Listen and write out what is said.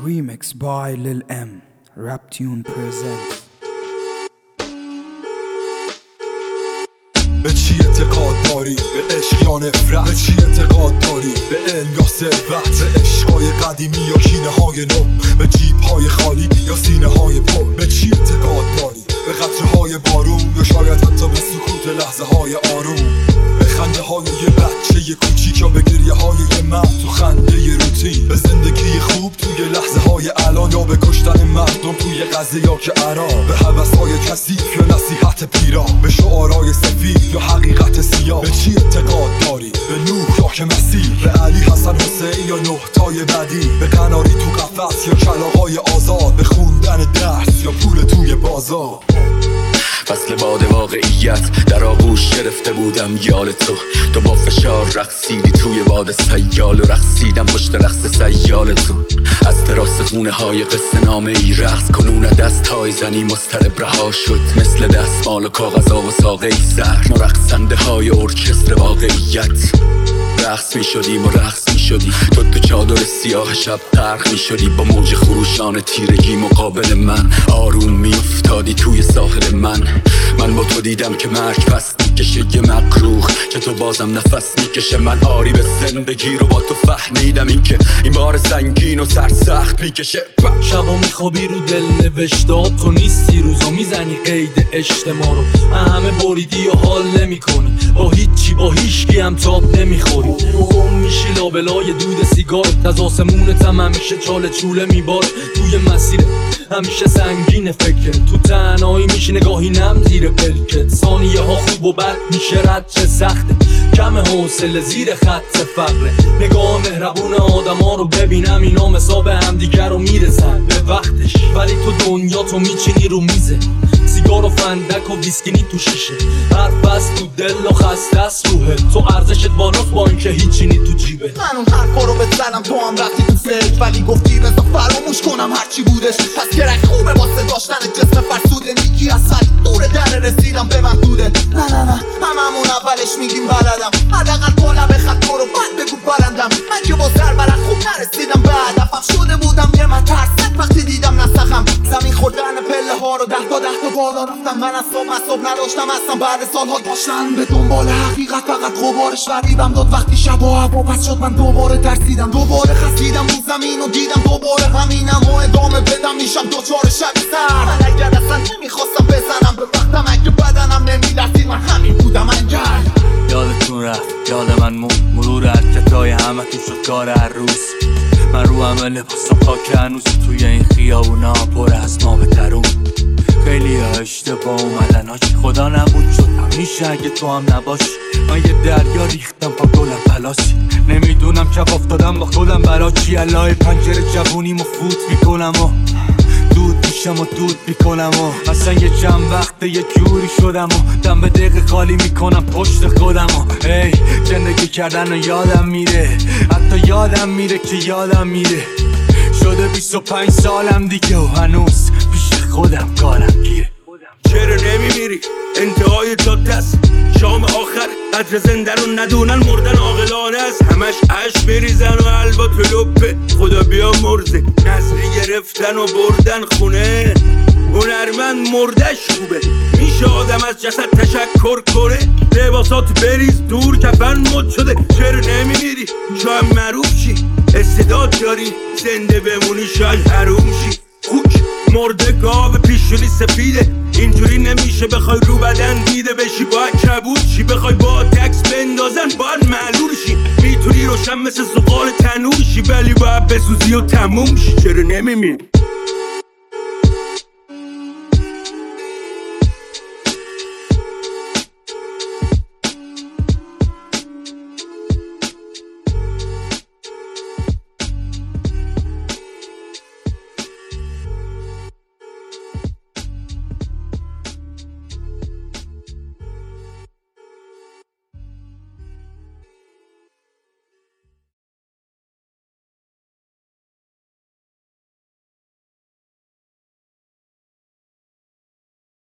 Remix by Lil M. Rap Tune present. به چی اعتقاد داری؟ به عشق یا نفرت؟ به چی اعتقاد داری؟ به علم یا ثروت؟ به عشقای قدیمی یا کینه های نو؟ به جیب های خالی یا سینه های پر؟ به چی اعتقاد داری؟ به قطره های بارون یا شاید حتی به سکوت لحظه های آروم؟ به خنده های یه بچه یه کوچیک یا به گریه های یه مرد تو خنده یه روتین؟ به زندگی خوب توی لحظه های الان یا به کشتن مردم توی غزه یا که عراق؟ به هوس های کثیف یا نصیحت پیرا؟ به شعارهای سفید یا حقیقت سیاه؟ به چی اعتقاد داری؟ به نوح یا که مسیح؟ به علی حسن حسین یا نه تای بعدی؟ به قناری تو قفس یا کلاغای آزاد؟ به خوندن درس یا پول توی بازار؟ فصل باد واقعیت در آغوش گرفته بودم یال تو با فشار رقصیدی توی باد سیال و رقصیدم پشت رقص سیال تو. از تراس خونه های قصه نامه ای رقص کنون دست های زنی مضطرب رها شد مثل دستمال و کاغذا و ساقه ای زهر. ما رقصنده های ارکستر واقعیت رقص می شدیم و رقص می شدی تو چادر سیاه شب غرق می شدی با موج خروشان تیرگی مقابل من. آروم می افتادی توی ساحل من با تو دیدم که مرگ پس میکشه یه مکروه که تو بازم نفس میکشه. من آری به زندگی رو با تو فهمیدم این که این بار سنگین و سرسخت میکشه. شبا میخوابی رو دل نوشتاد تو نیستی روزا میزنی قید اجتماع رو همه بریدی و حال نمی کنی با هیچی با هیچکی هم تاب نمیخوری. گم میشی لابلای دود سیگار از آسمونت هم همیشه چاله چوله میباره توی مسیر همیشه سنگین فکر تو تنهایی میشی نگاهی نم زیر پلکت. ثانیه ها خوب و بد میشه رد چه سخته کم حوصله زیر خط فقره. نگاه مهربون آدم ها رو ببینم اینا مساب همدیگر رو میرسن به وقتش ولی تو دنیا تو میچینی رو میزه سیگار و فندک و ویسکینی تو شیشه. حرف بست تو دل و خسته است روحه تو ارزشت بالاست با اینکه هیچی نی تو جیبه. من اون حرفا رو بزنم تو هم رفتی تو فکر ولی گفتی بذار فراموش کنم هرچی بودش. پس کرک خوبه واسه داشتن جسم فرسوده نیکی از سر دور در رسیدم به محدوده. نه هممون اولش میگیم بلدم حداقل بالا به خط برو بعد بگو بلندم. من که با سربرد خوب نرسیدم به هدفم شده بودم یه من ترسک وقتی دیدم نسخم زمین خوردن پله ها رو ده تا بالا رفتم. من از صبح نداشتم اصلا بعد سالها داشتن به دنبال حقیقت فقط غبارش وریبم داد وقتی شب و هوا پس شد من دوباره ترسیدم دوباره خسیدم رو زمین و دیدم دوباره همینم و ادامه بدم میشم دوچار شب سر. من اگر اصلا نمیخواستم بزنم به وقتم اگه بدنم نمیدرسید من همین بودم انگل. یادتون رفت یاد من مرور حرکتای همه تو شد کار هر روز. من رو همه لباسم خاک هنوز توی این خیابونا پر از ما به ترون. خیلی اشتباه اومدن هاچی خدا نبود شد همیشه اگه تو هم نباشی. من یه دریا ریختم پا گلم پلاسی نمیدونم چپ افتادم با خودم برا چی. الهی پنجره جوونیم و فوت میکنم و دود میشم و دود میکنم و اصلا یه چند وقته یه جوری شدم و دم به دقیقه خالی میکنم پشت خودم و ای زندگی کردن و یادم میره حتی یادم میره که یادم میره. شده 25 سالم دیگه و هنوز پیش خودم کارم گیره. چرا نمیمیری؟ انتهای جاده است شام آخر قدر زنده رو ندونن مردن عاقلانه است. همش عشق بریزن و حلوا تو لپه خدا بیا مرزه نسلی گرفتن و بردن خونه. هنرمند مردش خوبه میشه آدم از جسد تشکر کنه. لباسات بریز دور کفن مد شده. چرا نمیمیری؟ شاید معروف شی استعداد داری زنده بمونی شاید حروم شی. خوک مرده گاو پیشونی سفیده اینجوری نمیشه بخوای رو بدن دیده بشی باید کبود شی. بخوای با تکس بندازن باید معلول شی. میتونی روشن مثل زغال تنور شی ولی باید بسوزی و تموم شی. چرا نمیمیری؟